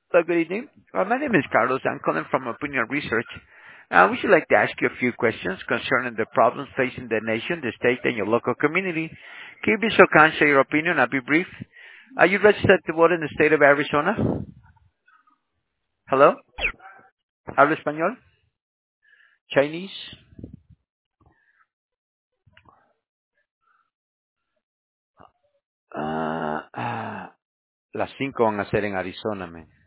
Good evening. My name is Carlos. I'm calling from Opinion Research. We should like to ask you a few questions concerning the problems facing the nation, the state, and your local community. Can you be so kind, share your opinion? I'll be brief. Are you registered to vote in the state of Arizona? Hello? ¿Habla español? Chinese? Las 5 van a ser en Arizona, man.